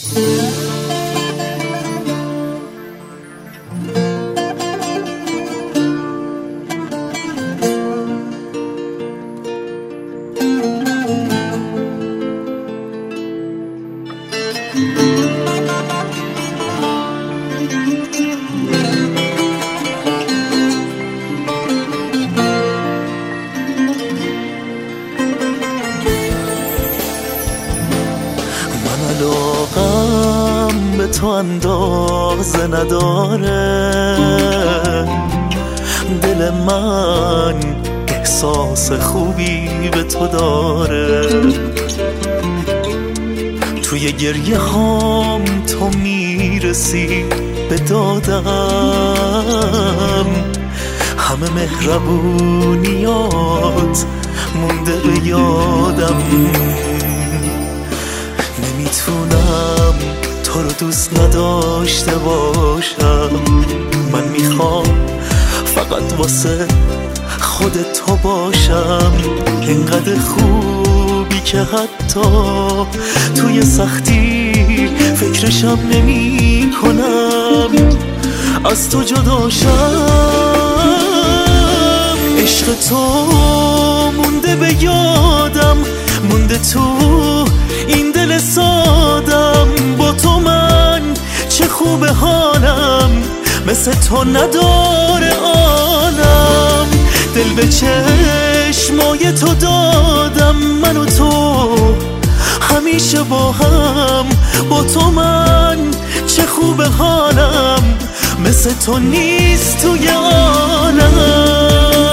علاقم به تو اندازه نداره، دل من احساس خوبی به تو داره. توی گریه هام تو میرسی به دادم، همه مهربونیات مونده به یادم. نمیتونم تو رو دوست نداشته باشم، من میخوام فقط واسه خودت تو باشم. انقدر خوبی که حتی توی سختی فکرشم نمی کنم از تو جدا شم. عشق تو مونده به یادم، مونده تو این دل سادم. با تو من چه خوب حالم، مثل تو نداره آنم. دل به چشمای تو دادم، من و تو همیشه با هم. با تو من چه خوب حالم، مثل تو نیست توی عالم.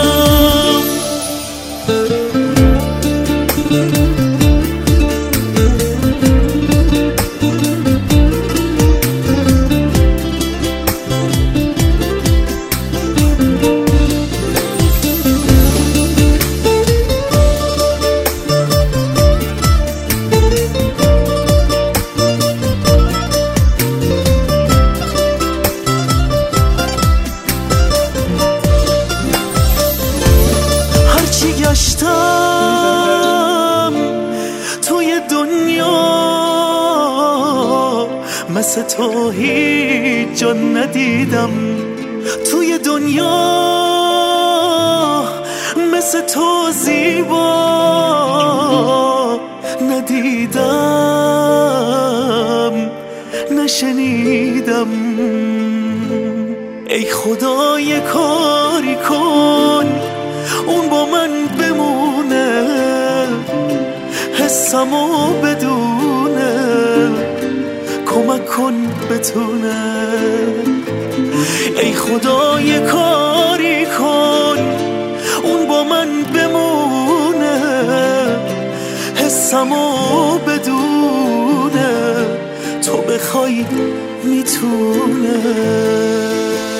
گشتم توی دنیا، مثل تو هیچ جا ندیدم. توی دنیا مثل تو زیبا ندیدم، نشنیدم. ای خدا یه کاری کن اون با من بمونه، حسمو بدونه. کمک کن بتونه. ای خدا یه کاری کن اون با من بمونه، حسمو بدونه. تو بخوای میتونه.